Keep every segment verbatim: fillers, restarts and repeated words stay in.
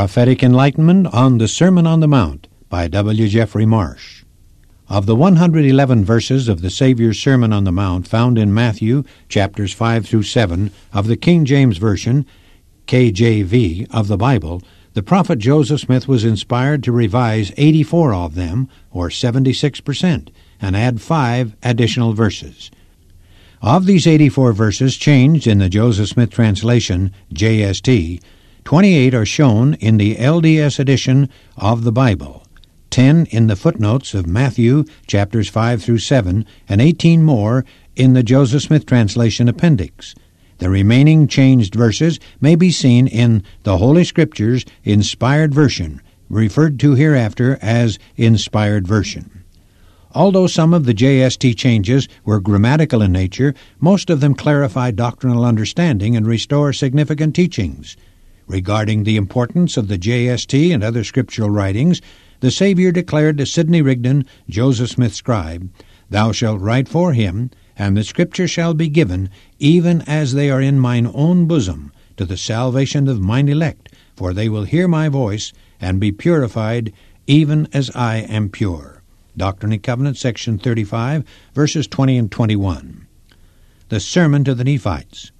Prophetic Enlightenment on the Sermon on the Mount by W. Jeffrey Marsh. Of the one hundred eleven verses of the Savior's Sermon on the Mount found in Matthew chapters five through seven of the King James Version, K J V, of the Bible, the prophet Joseph Smith was inspired to revise eighty-four of them, or seventy-six percent, and add five additional verses. Of these eighty-four verses changed in the Joseph Smith translation, J S T, twenty-eight are shown in the L D S edition of the Bible, ten in the footnotes of Matthew chapters five through seven, and eighteen more in the Joseph Smith translation appendix. The remaining changed verses may be seen in the Holy Scriptures Inspired Version, referred to hereafter as Inspired Version. Although some of the J S T changes were grammatical in nature, most of them clarify doctrinal understanding and restore significant teachings. Regarding the importance of the J S T and other scriptural writings, the Savior declared to Sidney Rigdon, Joseph Smith's scribe, "Thou shalt write for him, and the Scripture shall be given, even as they are in mine own bosom, to the salvation of mine elect, for they will hear my voice, and be purified, even as I am pure." Doctrine and Covenants, section thirty-five, verses twenty and twenty-one. The Sermon to the Nephites.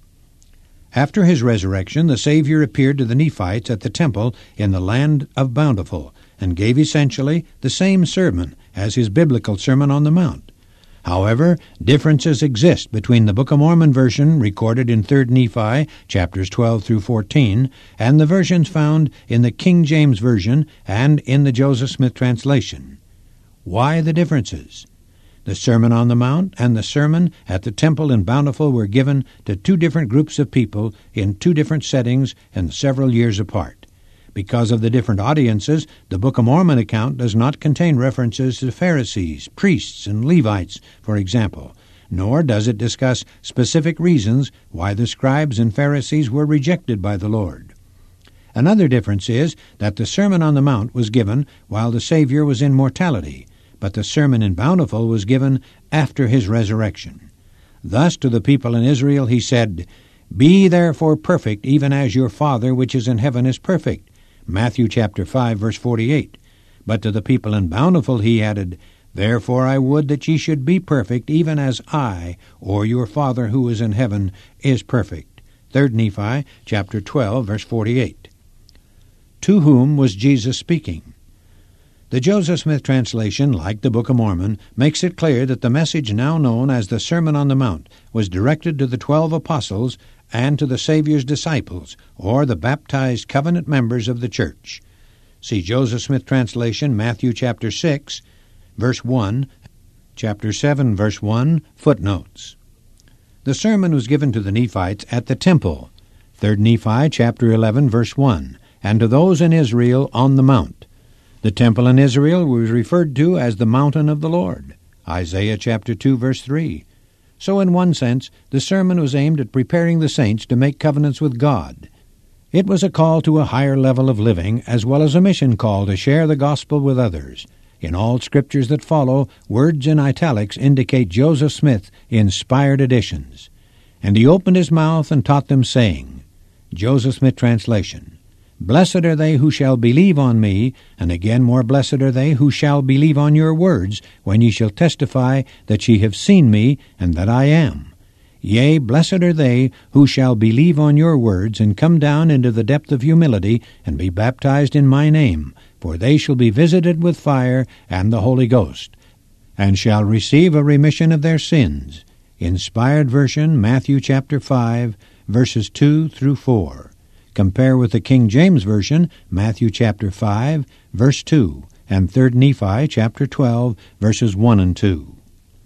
After his resurrection, the Savior appeared to the Nephites at the temple in the land of Bountiful, and gave essentially the same sermon as his biblical Sermon on the Mount. However, differences exist between the Book of Mormon version recorded in Third Nephi, chapters twelve through fourteen, and the versions found in the King James Version and in the Joseph Smith translation. Why the differences? The Sermon on the Mount and the sermon at the temple in Bountiful were given to two different groups of people in two different settings and several years apart. Because of the different audiences, the Book of Mormon account does not contain references to Pharisees, priests, and Levites, for example, nor does it discuss specific reasons why the scribes and Pharisees were rejected by the Lord. Another difference is that the Sermon on the Mount was given while the Savior was in mortality, but the sermon in Bountiful was given after his resurrection. Thus to the people in Israel he said, "Be therefore perfect, even as your Father which is in heaven is perfect." Matthew chapter five, verse forty-eight. But to the people in Bountiful he added, "Therefore I would that ye should be perfect, even as I, or your Father who is in heaven, is perfect." Third Nephi chapter twelve, verse forty-eight. To whom was Jesus speaking? The Joseph Smith translation, like the Book of Mormon, makes it clear that the message now known as the Sermon on the Mount was directed to the twelve apostles and to the Savior's disciples, or the baptized covenant members of the church. See Joseph Smith translation, Matthew chapter six, verse one, chapter seven, verse one, footnotes. The sermon was given to the Nephites at the temple, Third Nephi chapter eleven, verse one, and to those in Israel on the mount. The temple in Israel was referred to as the mountain of the Lord, Isaiah chapter two, verse three. So in one sense, the sermon was aimed at preparing the saints to make covenants with God. It was a call to a higher level of living, as well as a mission call to share the gospel with others. In all scriptures that follow, words in italics indicate Joseph Smith inspired editions. "And he opened his mouth and taught them, saying," Joseph Smith translation, "Blessed are they who shall believe on me, and again more blessed are they who shall believe on your words, when ye shall testify that ye have seen me, and that I am. Yea, blessed are they who shall believe on your words, and come down into the depth of humility, and be baptized in my name, for they shall be visited with fire and the Holy Ghost, and shall receive a remission of their sins." Inspired Version, Matthew chapter five, verses two through four. Compare with the King James Version, Matthew chapter five, verse two, and Third Nephi chapter twelve, verses one and two.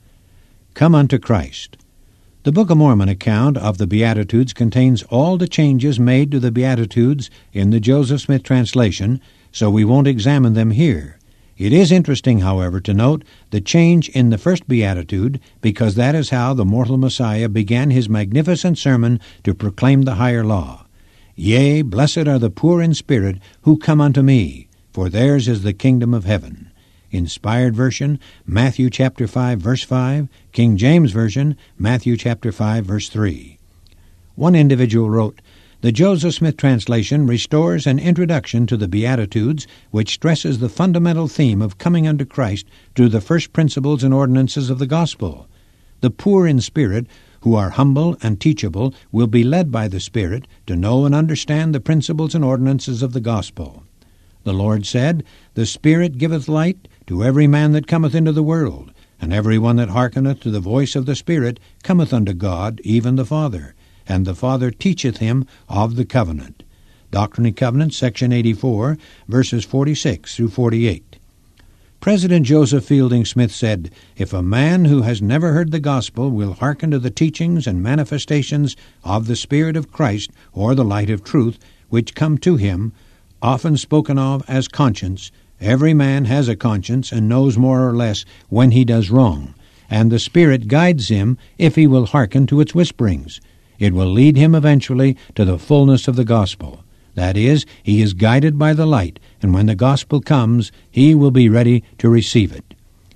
Come unto Christ. The Book of Mormon account of the Beatitudes contains all the changes made to the Beatitudes in the Joseph Smith translation, so we won't examine them here. It is interesting, however, to note the change in the first Beatitude, because that is how the mortal Messiah began his magnificent sermon to proclaim the higher law. "Yea, blessed are the poor in spirit, who come unto me, for theirs is the kingdom of heaven." Inspired Version, Matthew chapter five, verse five. King James Version, Matthew chapter five, verse three. One individual wrote, The Joseph Smith translation restores an introduction to the Beatitudes which stresses the fundamental theme of coming unto Christ through the first principles and ordinances of the gospel. The poor in spirit, who are humble and teachable, will be led by the Spirit to know and understand the principles and ordinances of the gospel. The Lord said, The Spirit giveth light to every man that cometh into the world, and every one that hearkeneth to the voice of the Spirit cometh unto God, even the Father. And the Father teacheth him of the covenant. Doctrine and Covenants, section eighty-four, verses forty-six through forty-eight. President Joseph Fielding Smith said, If a man who has never heard the gospel will hearken to the teachings and manifestations of the Spirit of Christ or the light of truth, which come to him, often spoken of as conscience, every man has a conscience and knows more or less when he does wrong, and the Spirit guides him if he will hearken to its whisperings. It will lead him eventually to the fullness of the gospel. That is, he is guided by the light, and when the gospel comes, he will be ready to receive it.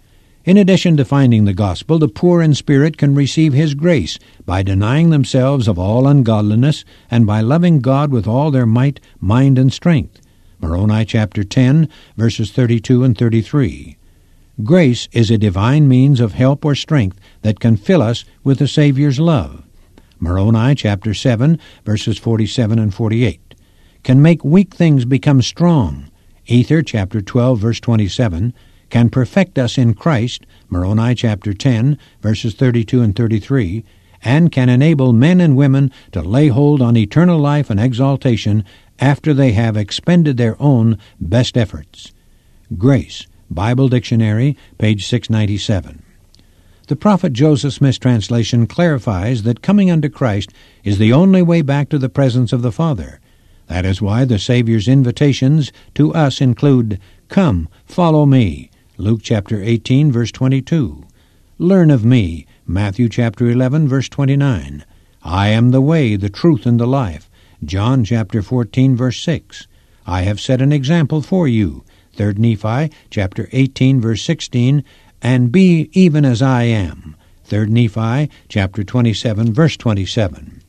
In addition to finding the gospel, the poor in spirit can receive his grace by denying themselves of all ungodliness and by loving God with all their might, mind, and strength. Moroni chapter ten, verses thirty-two and thirty-three. Grace is a divine means of help or strength that can fill us with the Savior's love. Moroni chapter seven, verses forty-seven and forty-eight. Can make weak things become strong. Ether chapter twelve, verse twenty-seven. Can perfect us in Christ. Moroni chapter ten, verses thirty-two and thirty-three. And can enable men and women to lay hold on eternal life and exaltation after they have expended their own best efforts. Grace, Bible Dictionary, page six ninety-seven. The prophet Joseph Smith's translation clarifies that coming unto Christ is the only way back to the presence of the Father. That is why the Savior's invitations to us include, Come, follow me, Luke chapter eighteen, verse twenty-two. Learn of me, Matthew chapter eleven, verse twenty-nine. I am the way, the truth, and the life, John chapter fourteen, verse six. I have set an example for you, Third Nephi chapter eighteen, verse sixteen, and be even as I am, Third Nephi chapter twenty-seven, verse twenty-seven.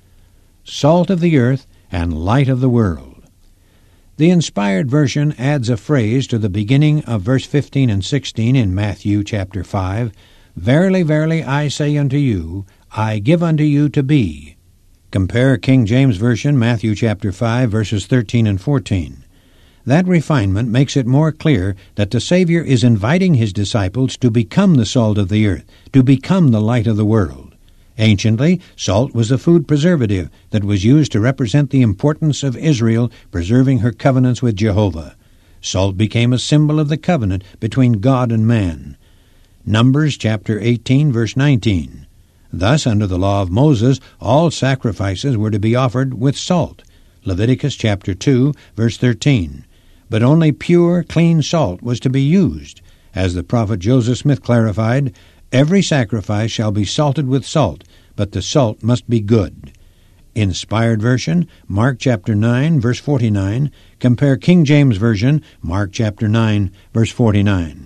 Salt of the earth and light of the world. The Inspired Version adds a phrase to the beginning of verse fifteen and sixteen in Matthew chapter five, Verily, verily, I say unto you, I give unto you to be. Compare King James Version, Matthew chapter five, verses thirteen and fourteen. That refinement makes it more clear that the Savior is inviting his disciples to become the salt of the earth, to become the light of the world. Anciently, salt was a food preservative that was used to represent the importance of Israel preserving her covenants with Jehovah. Salt became a symbol of the covenant between God and man. Numbers chapter eighteen, verse nineteen. Thus, under the law of Moses, all sacrifices were to be offered with salt. Leviticus chapter two, verse thirteen. But only pure, clean salt was to be used. As the prophet Joseph Smith clarified, every sacrifice shall be salted with salt, but the salt must be good. Inspired Version, Mark chapter nine, verse forty-nine. Compare King James Version, Mark chapter nine, verse forty-nine.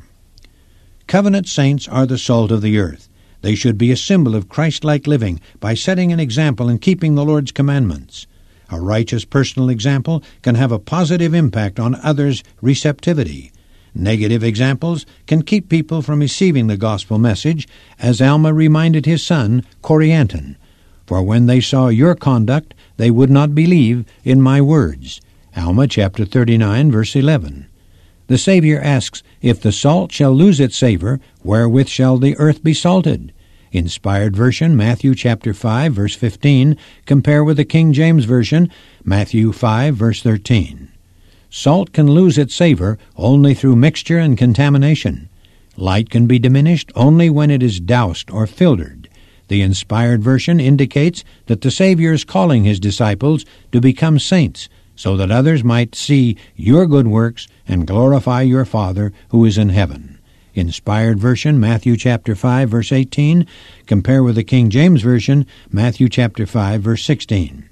Covenant saints are the salt of the earth. They should be a symbol of Christ-like living by setting an example and keeping the Lord's commandments. A righteous personal example can have a positive impact on others' receptivity. Negative examples can keep people from receiving the gospel message, as Alma reminded his son, Corianton. For when they saw your conduct, they would not believe in my words. Alma chapter thirty-nine, verse eleven. The Savior asks, If the salt shall lose its savor, wherewith shall the earth be salted? Inspired Version, Matthew chapter five, verse fifteen. Compare with the King James Version, Matthew five, verse thirteen. Salt can lose its savor only through mixture and contamination. Light can be diminished only when it is doused or filtered. The Inspired Version indicates that the Savior is calling his disciples to become saints, so that others might see your good works and glorify your Father who is in heaven. Inspired Version, Matthew chapter five, verse eighteen. Compare with the King James Version, Matthew chapter five, verse sixteen.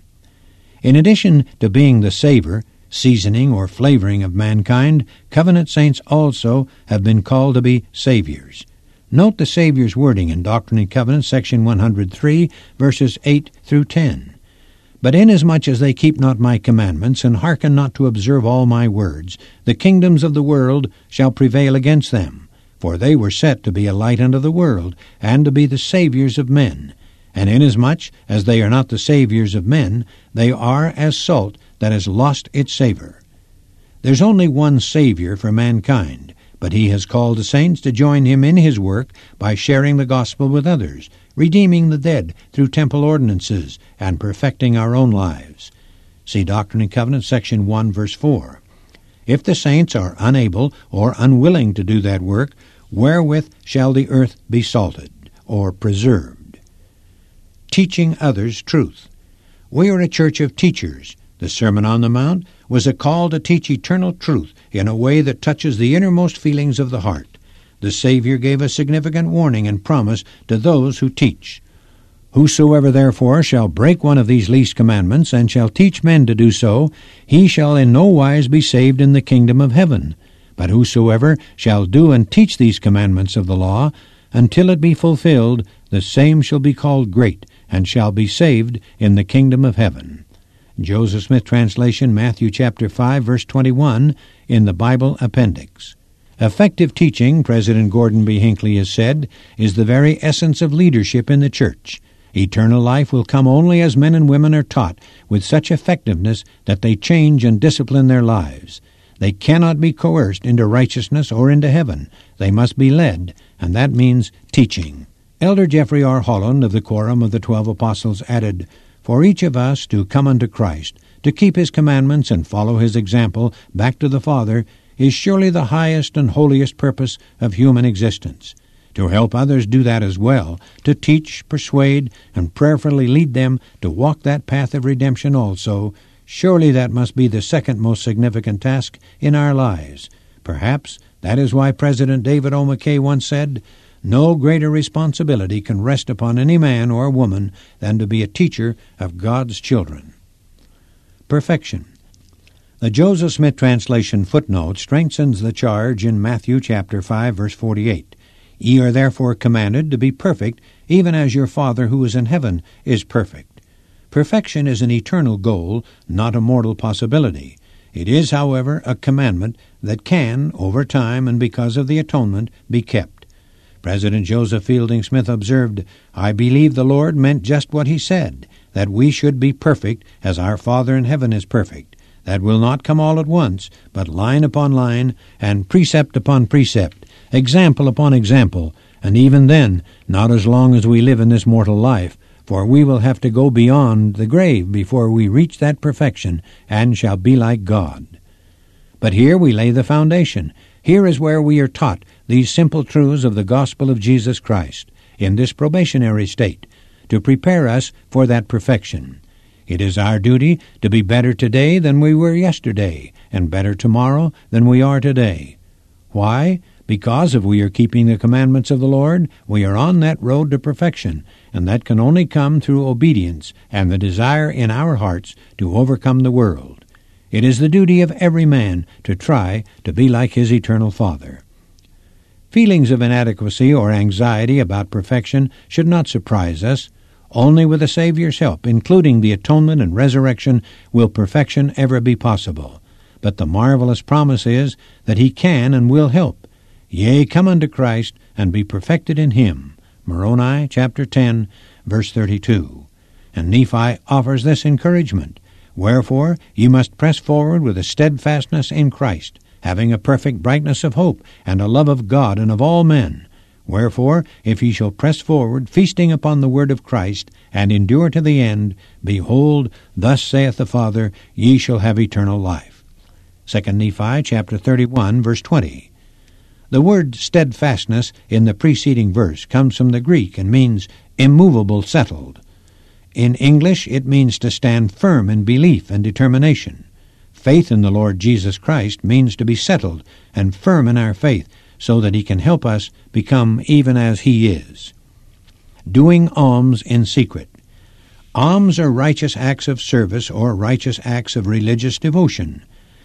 In addition to being the savor, seasoning, or flavoring of mankind, covenant saints also have been called to be saviors. Note the Savior's wording in Doctrine and Covenants, section one hundred three, verses eight through ten. But inasmuch as they keep not my commandments, and hearken not to observe all my words, the kingdoms of the world shall prevail against them. For they were set to be a light unto the world, and to be the saviors of men. And inasmuch as they are not the saviors of men, they are as salt that has lost its savor. There's only one Savior for mankind, but he has called the saints to join him in his work by sharing the gospel with others, redeeming the dead through temple ordinances, and perfecting our own lives. See Doctrine and Covenants, section one, verse four. If the saints are unable or unwilling to do that work, wherewith shall the earth be salted, or preserved? Teaching others truth. We are a church of teachers. The Sermon on the Mount was a call to teach eternal truth in a way that touches the innermost feelings of the heart. The Savior gave a significant warning and promise to those who teach. Whosoever therefore shall break one of these least commandments, and shall teach men to do so, he shall in no wise be saved in the kingdom of heaven. But whosoever shall do and teach these commandments of the law, until it be fulfilled, the same shall be called great, and shall be saved in the kingdom of heaven. Joseph Smith Translation, Matthew chapter five, verse twenty-one, in the Bible Appendix. Effective teaching, President Gordon B. Hinckley has said, is the very essence of leadership in the church. Eternal life will come only as men and women are taught with such effectiveness that they change and discipline their lives. They cannot be coerced into righteousness or into heaven. They must be led, and that means teaching. Elder Jeffrey R. Holland of the Quorum of the Twelve Apostles added, "For each of us to come unto Christ, to keep his commandments and follow his example back to the Father, is surely the highest and holiest purpose of human existence. To help others do that as well, to teach, persuade, and prayerfully lead them to walk that path of redemption also, surely that must be the second most significant task in our lives. Perhaps that is why President David O. McKay once said, 'No greater responsibility can rest upon any man or woman than to be a teacher of God's children.'" Perfection. The Joseph Smith Translation footnote strengthens the charge in Matthew chapter five, verse forty-eight. "Ye are therefore commanded to be perfect, even as your Father who is in heaven is perfect." Perfection is an eternal goal, not a mortal possibility. It is, however, a commandment that can, over time and because of the atonement, be kept. President Joseph Fielding Smith observed, "I believe the Lord meant just what he said, that we should be perfect as our Father in heaven is perfect. That will not come all at once, but line upon line, and precept upon precept, example upon example, and even then, not as long as we live in this mortal life, for we will have to go beyond the grave before we reach that perfection, and shall be like God." But here we lay the foundation. Here is where we are taught these simple truths of the gospel of Jesus Christ, in this probationary state, to prepare us for that perfection. It is our duty to be better today than we were yesterday, and better tomorrow than we are today. Why? Because if we are keeping the commandments of the Lord, we are on that road to perfection, and that can only come through obedience and the desire in our hearts to overcome the world. It is the duty of every man to try to be like his eternal Father. Feelings of inadequacy or anxiety about perfection should not surprise us. Only with the Savior's help, including the atonement and resurrection, will perfection ever be possible. But the marvelous promise is that he can and will help. Yea, come unto Christ, and be perfected in him. Moroni chapter ten, verse thirty-two. And Nephi offers this encouragement. "Wherefore ye must press forward with a steadfastness in Christ, having a perfect brightness of hope, and a love of God and of all men. Wherefore, if ye shall press forward, feasting upon the word of Christ, and endure to the end, behold, thus saith the Father, ye shall have eternal life." Second Nephi chapter thirty-one, verse twenty. The word steadfastness in the preceding verse comes from the Greek and means immovable, settled. In English, it means to stand firm in belief and determination. Faith in the Lord Jesus Christ means to be settled and firm in our faith, so that he can help us become even as he is. Doing alms in secret. Alms are righteous acts of service or righteous acts of religious devotion.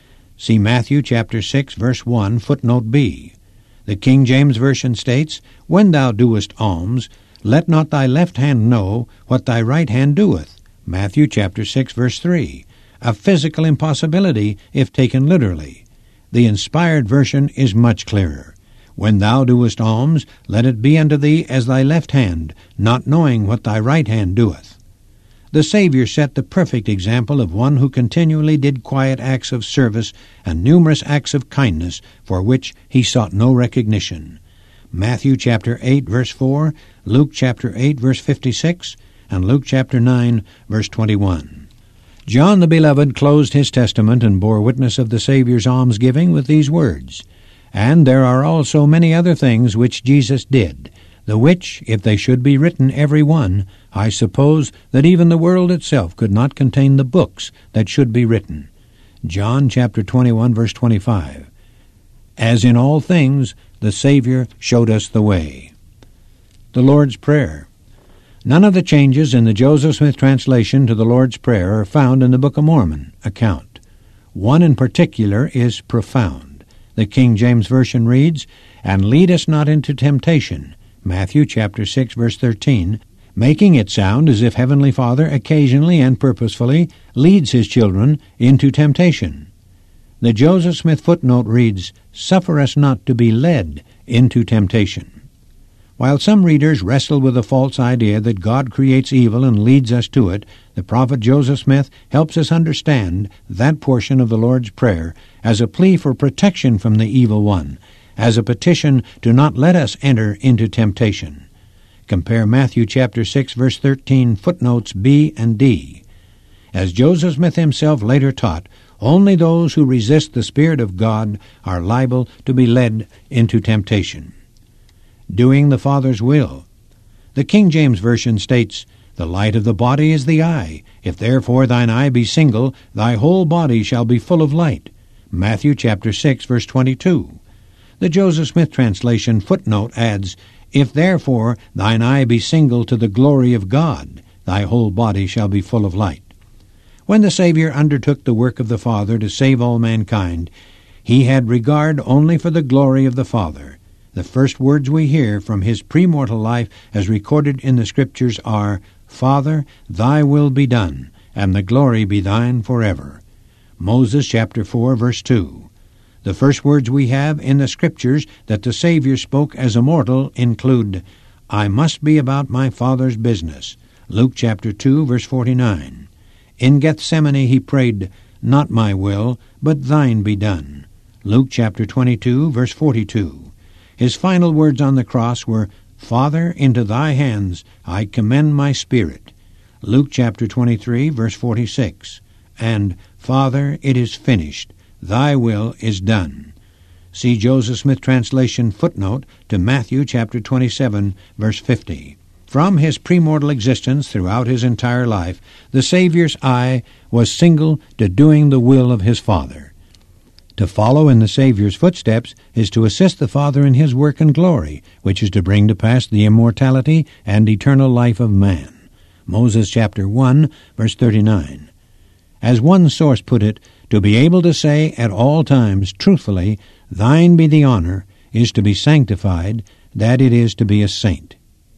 See Matthew chapter six, verse one, footnote B. The King James Version states, "When thou doest alms, let not thy left hand know what thy right hand doeth. Matthew chapter six, verse three, a physical impossibility if taken literally. The inspired version is much clearer. When thou doest alms, let it be unto thee as thy left hand, not knowing what thy right hand doeth. The Savior set the perfect example of one who continually did quiet acts of service and numerous acts of kindness for which he sought no recognition. Matthew chapter eight, verse four, Luke chapter eight, verse fifty-six, and Luke chapter nine, verse twenty-one. John the Beloved closed his testament and bore witness of the Savior's almsgiving with these words, "And there are also many other things which Jesus did, the which, if they should be written every one, I suppose that even the world itself could not contain the books that should be written." John chapter twenty-one, verse twenty-five. As in all things, the Savior showed us the way. The Lord's Prayer. None of the changes in the Joseph Smith translation to the Lord's Prayer are found in the Book of Mormon account. One in particular is profound. The King James Version reads, "And lead us not into temptation," Matthew chapter six, verse thirteen, making it sound as if Heavenly Father occasionally and purposefully leads his children into temptation. The Joseph Smith footnote reads, "Suffer us not to be led into temptation." While some readers wrestle with the false idea that God creates evil and leads us to it, the prophet Joseph Smith helps us understand that portion of the Lord's Prayer as a plea for protection from the evil one, as a petition to not let us enter into temptation. Compare Matthew chapter six, verse thirteen, footnotes B and D. As Joseph Smith himself later taught, only those who resist the Spirit of God are liable to be led into temptation. Doing the Father's will. The King James Version states, "The light of the body is the eye. If therefore thine eye be single, thy whole body shall be full of light." Matthew chapter six, verse twenty-two. The Joseph Smith translation footnote adds, "If therefore thine eye be single to the glory of God, thy whole body shall be full of light." When the Savior undertook the work of the Father to save all mankind, he had regard only for the glory of the Father. The first words we hear from his premortal life as recorded in the Scriptures are, "Father, thy will be done, and the glory be thine forever." Moses chapter four, verse two. The first words we have in the Scriptures that the Savior spoke as a mortal include, "I must be about my Father's business." Luke chapter two, verse forty-nine. In Gethsemane he prayed, "Not my will, but thine be done." Luke chapter twenty-two, verse forty-two. His final words on the cross were, "Father, into thy hands I commend my spirit." Luke chapter twenty-three, verse forty-six. And, "Father, it is finished. Thy will is done." See Joseph Smith translation footnote to Matthew chapter twenty-seven, verse fifty. From his premortal existence throughout his entire life, the Savior's eye was single to doing the will of his Father. To follow in the Savior's footsteps is to assist the Father in his work and glory, which is to bring to pass the immortality and eternal life of man. Moses chapter one, verse thirty-nine. As one source put it, to be able to say at all times truthfully, "Thine be the honor," is to be sanctified, that it is to be a saint.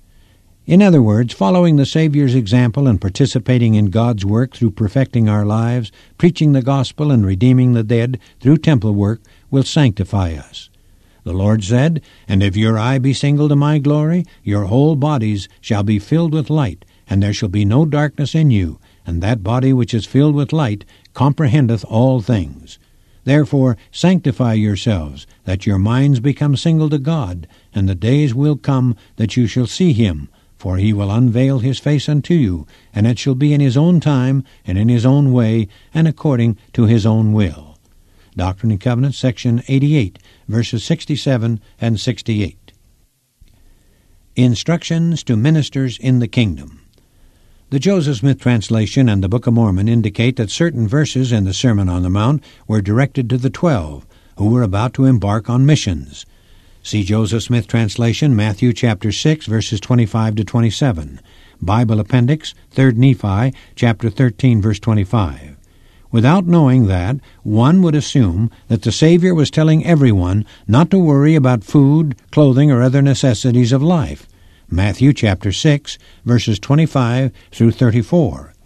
In other words, following the Savior's example and participating in God's work through perfecting our lives, preaching the gospel and redeeming the dead through temple work will sanctify us. The Lord said, "And if your eye be single to my glory, your whole bodies shall be filled with light, and there shall be no darkness in you, and that body which is filled with light comprehendeth all things. Therefore sanctify yourselves, that your minds become single to God, and the days will come that you shall see him, for he will unveil his face unto you, and it shall be in his own time, and in his own way, and according to his own will." Doctrine and Covenants, section eighty-eight, verses sixty-seven and sixty-eight. Instructions to ministers in the kingdom. The Joseph Smith translation and the Book of Mormon indicate that certain verses in the Sermon on the Mount were directed to the twelve, who were about to embark on missions. See Joseph Smith translation, Matthew chapter six, verses twenty-five to twenty-seven. Bible Appendix, third Nephi, chapter thirteen, verse twenty-five. Without knowing that, one would assume that the Savior was telling everyone not to worry about food, clothing, or other necessities of life. Matthew chapter six, verses twenty-five through thirty-four.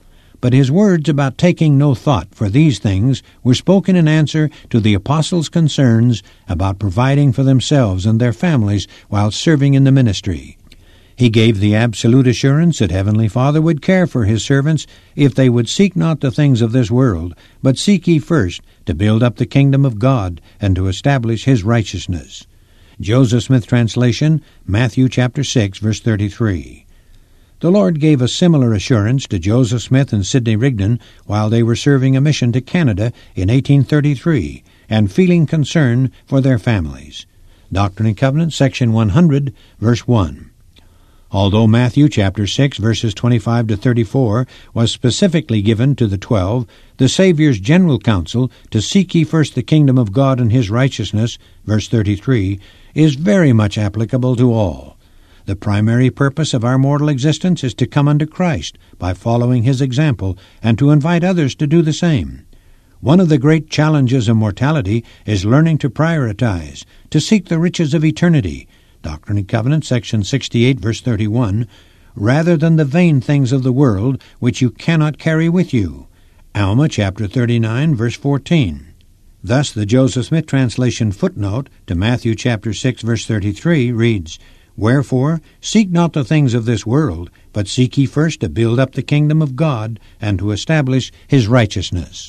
But his words about taking no thought for these things were spoken in answer to the apostles' concerns about providing for themselves and their families while serving in the ministry. He gave the absolute assurance that Heavenly Father would care for his servants if they would seek not the things of this world, but seek ye first to build up the kingdom of God and to establish his righteousness. Joseph Smith translation, Matthew chapter six, verse thirty-three. The Lord gave a similar assurance to Joseph Smith and Sidney Rigdon while they were serving a mission to Canada in eighteen thirty-three and feeling concern for their families. Doctrine and Covenants, section one hundred, verse one. Although Matthew chapter six, verses twenty-five to thirty-four was specifically given to the twelve, the Savior's general counsel to seek ye first the kingdom of God and his righteousness, verse thirty-three, is very much applicable to all. The primary purpose of our mortal existence is to come unto Christ by following his example and to invite others to do the same. One of the great challenges of mortality is learning to prioritize, to seek the riches of eternity, Doctrine and Covenants, section sixty-eight, verse thirty-one, rather than the vain things of the world which you cannot carry with you. Alma chapter thirty-nine, verse fourteen. Thus the Joseph Smith translation footnote to Matthew chapter six, verse thirty-three reads, Wherefore, seek not the things of this world, but seek ye first to build up the kingdom of God and to establish his righteousness.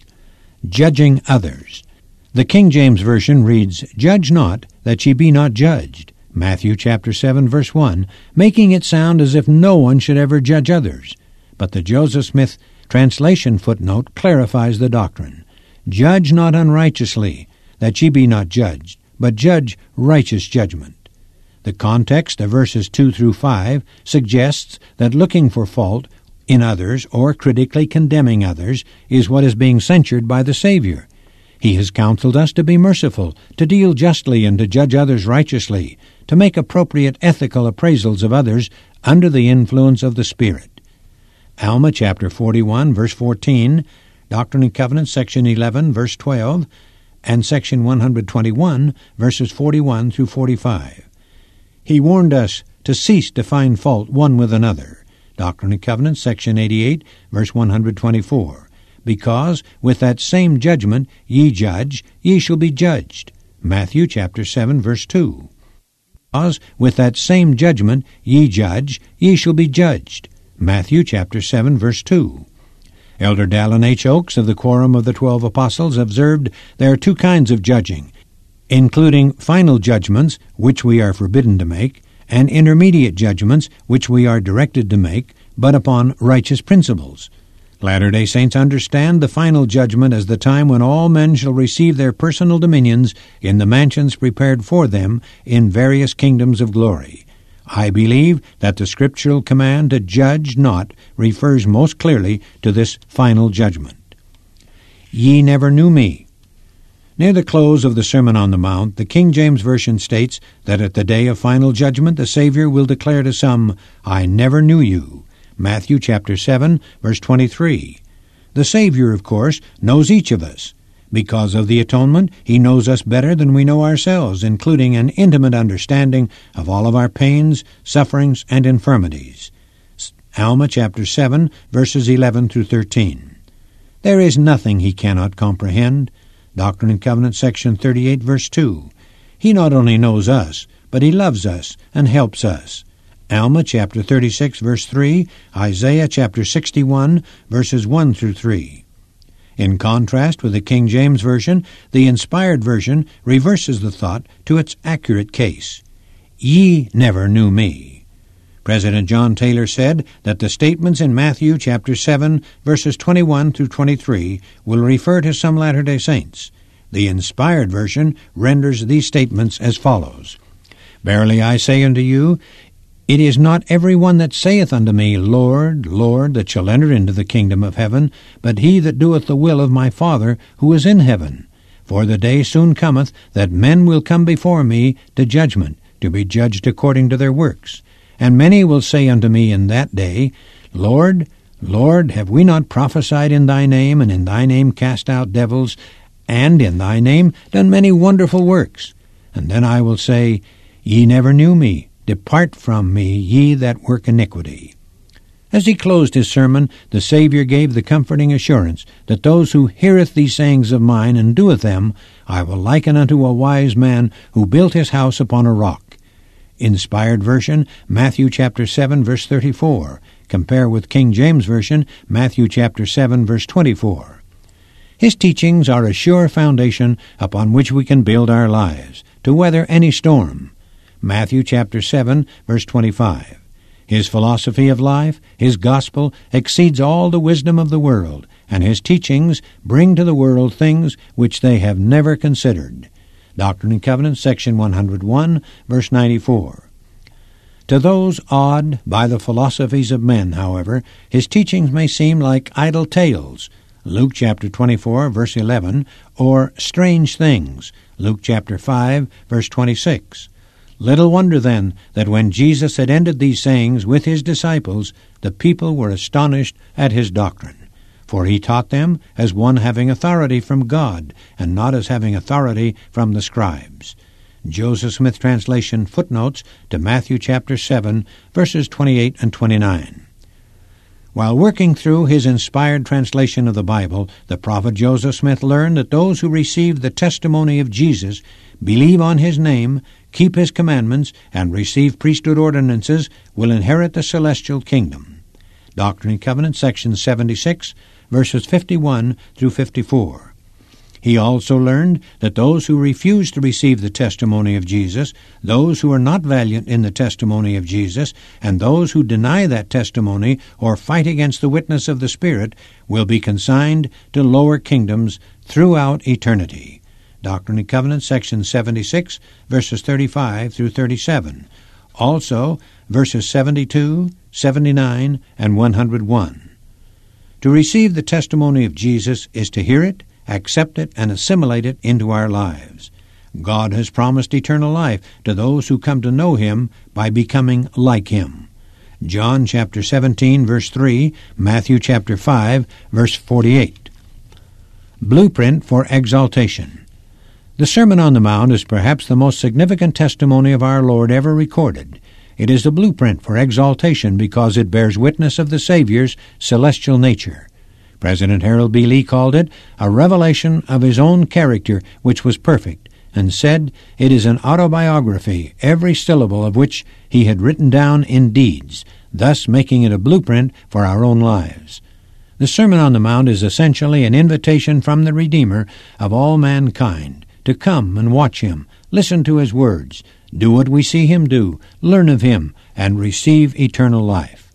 Judging others. The King James Version reads, Judge not, that ye be not judged. Matthew chapter seven, verse one, making it sound as if no one should ever judge others. But the Joseph Smith translation footnote clarifies the doctrine. Judge not unrighteously, that ye be not judged, but judge righteous judgment. The context of verses two through five suggests that looking for fault in others or critically condemning others is what is being censured by the Savior. He has counseled us to be merciful, to deal justly, and to judge others righteously, to make appropriate ethical appraisals of others under the influence of the Spirit. Alma chapter forty-one, verse fourteen, Doctrine and Covenants, section eleven, verse twelve, and section one hundred twenty-one, verses forty-one through forty-five. He warned us to cease to find fault one with another. Doctrine and Covenants, section eighty-eight, verse one hundred twenty-four. Because with that same judgment ye judge, ye shall be judged. Matthew chapter seven, verse two. Because with that same judgment ye judge, ye shall be judged. Matthew chapter seven, verse two. Elder Dallin H. Oaks of the Quorum of the Twelve Apostles observed there are two kinds of judging, including final judgments, which we are forbidden to make, and intermediate judgments, which we are directed to make, but upon righteous principles. Latter-day Saints understand the final judgment as the time when all men shall receive their personal dominions in the mansions prepared for them in various kingdoms of glory. I believe that the scriptural command to judge not refers most clearly to this final judgment. Ye never knew me. Near the close of the Sermon on the Mount, the King James Version states that at the day of final judgment the Savior will declare to some, I never knew you. Matthew chapter seven, verse twenty-three. The Savior, of course, knows each of us. Because of the atonement, he knows us better than we know ourselves, including an intimate understanding of all of our pains, sufferings, and infirmities. Alma chapter seven, verses eleven through thirteen. There is nothing he cannot comprehend. Doctrine and Covenants, section thirty-eight, verse two. He not only knows us, but he loves us and helps us. Alma chapter thirty-six, verse three, Isaiah chapter sixty-one, verses one through three. In contrast with the King James Version, the Inspired Version reverses the thought to its accurate case. Ye never knew me. President John Taylor said that the statements in Matthew chapter seven, verses twenty-one through twenty-three will refer to some Latter-day Saints. The Inspired Version renders these statements as follows. Verily I say unto you, it is not every one that saith unto me, Lord, Lord, that shall enter into the kingdom of heaven, but he that doeth the will of my Father who is in heaven. For the day soon cometh that men will come before me to judgment, to be judged according to their works. And many will say unto me in that day, Lord, Lord, have we not prophesied in thy name, and in thy name cast out devils, and in thy name done many wonderful works? And then I will say, Ye never knew me. Depart from me, ye that work iniquity. As he closed his sermon, the Savior gave the comforting assurance that those who heareth these sayings of mine and doeth them, I will liken unto a wise man who built his house upon a rock. Inspired version, Matthew chapter seven, verse thirty-four. Compare with King James Version, Matthew chapter seven, verse twenty-four. His teachings are a sure foundation upon which we can build our lives, to weather any storm. Matthew chapter seven, verse twenty-five. His philosophy of life, his gospel, exceeds all the wisdom of the world, and his teachings bring to the world things which they have never considered. Doctrine and Covenants, section one hundred one, verse ninety-four. To those awed by the philosophies of men, however, his teachings may seem like idle tales, Luke chapter twenty-four, verse eleven, or strange things, Luke chapter five, verse twenty-six. Little wonder, then, that when Jesus had ended these sayings with his disciples, the people were astonished at his doctrine. For he taught them as one having authority from God, and not as having authority from the scribes. Joseph Smith Translation footnotes to Matthew chapter seven, verses twenty-eight and twenty-nine. While working through his inspired translation of the Bible, the prophet Joseph Smith learned that those who receive the testimony of Jesus, believe on his name, keep his commandments, and receive priesthood ordinances will inherit the celestial kingdom. Doctrine and Covenants, section seventy-six, verses fifty-one through fifty-four. He also learned that those who refuse to receive the testimony of Jesus, those who are not valiant in the testimony of Jesus, and those who deny that testimony or fight against the witness of the Spirit will be consigned to lower kingdoms throughout eternity. Doctrine and Covenants, section seventy-six, verses thirty-five through thirty-seven. Also, verses seventy-two, seventy-nine, and one hundred one. To receive the testimony of Jesus is to hear it, accept it, and assimilate it into our lives. God has promised eternal life to those who come to know him by becoming like him. John chapter seventeen, verse three, Matthew chapter five, verse forty-eight. Blueprint for exaltation. The Sermon on the Mount is perhaps the most significant testimony of our Lord ever recorded. It is a blueprint for exaltation because it bears witness of the Savior's celestial nature. President Harold B. Lee called it a revelation of his own character which was perfect, and said it is an autobiography, every syllable of which he had written down in deeds, thus making it a blueprint for our own lives. The Sermon on the Mount is essentially an invitation from the Redeemer of all mankind to come and watch him, listen to his words, do what we see him do, learn of him, and receive eternal life.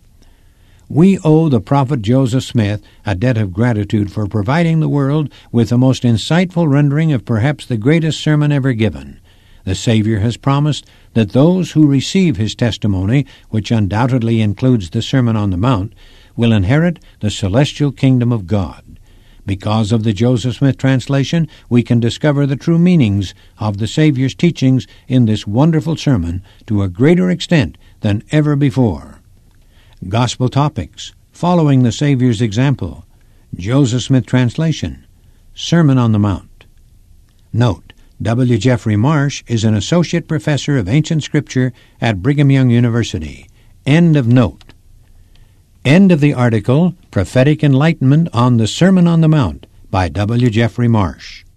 We owe the prophet Joseph Smith a debt of gratitude for providing the world with the most insightful rendering of perhaps the greatest sermon ever given. The Savior has promised that those who receive his testimony, which undoubtedly includes the Sermon on the Mount, will inherit the celestial kingdom of God. Because of the Joseph Smith translation, we can discover the true meanings of the Savior's teachings in this wonderful sermon to a greater extent than ever before. Gospel topics, following the Savior's example, Joseph Smith translation, Sermon on the Mount. Note, W. Jeffrey Marsh is an associate professor of ancient scripture at Brigham Young University. End of note. End of the article, Prophetic Enlightenment on the Sermon on the Mount by W. Jeffrey Marsh.